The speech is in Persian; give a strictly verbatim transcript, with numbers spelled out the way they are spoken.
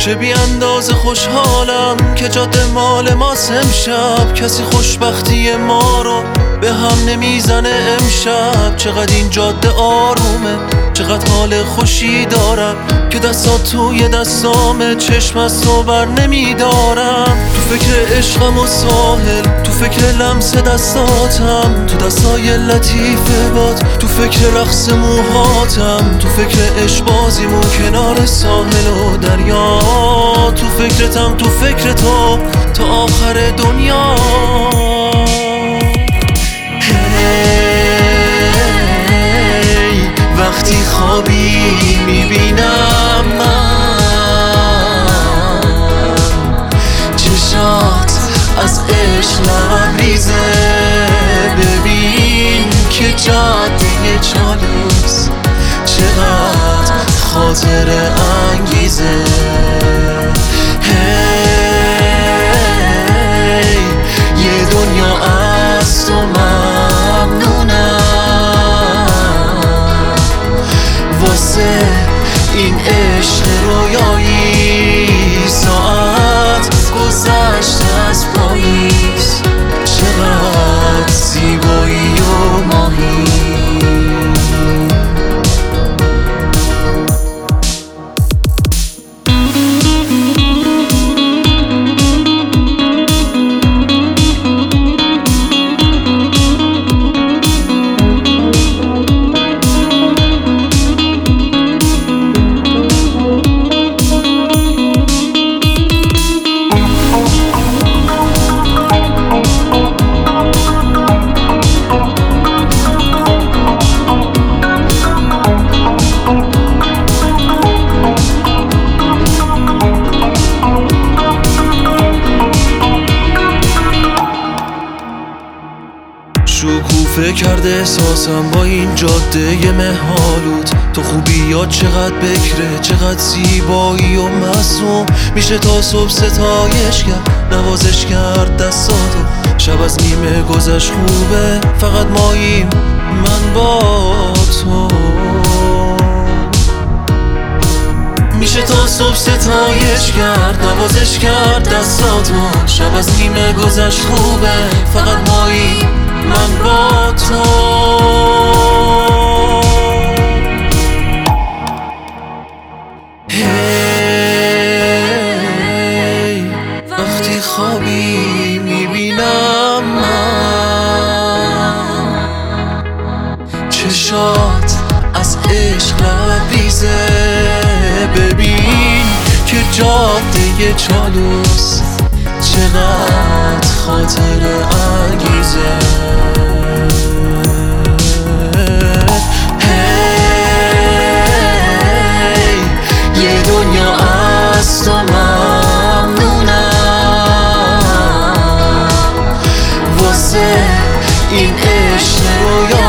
چه بی اندازه خوشحالم که جاده مال ماست امشب. کسی خوشبختی ما رو به هم نمیزنه امشب. چقدر این جاده آرومه، چقدر حال خوشی دارم که دستات توی دستامه، چشم از تو بر نمیدارم. تو فکر عشقم و ساحل، تو فکر لمس دستاتم، تو دستای لطیف باد، تو فکر رقص موهاتم، تو فکر عشق بازیمون کنار ساحل و دریا، تو فکرتم تو فکر تو تا آخر دنیا. هی وقتی خوابی میبینم من چشات از عشق لبریزه، ببین که جاده چالوس چقدر خاطر انگیزه. هی یه دنیا از تو ممنونم واسه این عشق رویایی. ساعت گذشت از پاییز، چقدر زیبایی و ماهی. شکوفه کرده احساسم با این جاده محالود. تو خوبیات چقدر بکره، چقدر زیبایی و معصوم. میشه تا صبح ستایش کرد، نوازش کرد دستاتو. شب از نیمه گذشت خوبه، فقط ماییم من با تو. میشه تا صبح ستایش کرد، نوازش کرد دستاتو. شب از نیمه گذشت خوبه، فقط ماییم من با تو. هی وقتی خوابی میبینم من چشات از عشق لبریزه، ببین که جاده چالوس چقدر خاطر انگیزه. هی یه دنیا از تو ممنونم واسه این عشق رویا.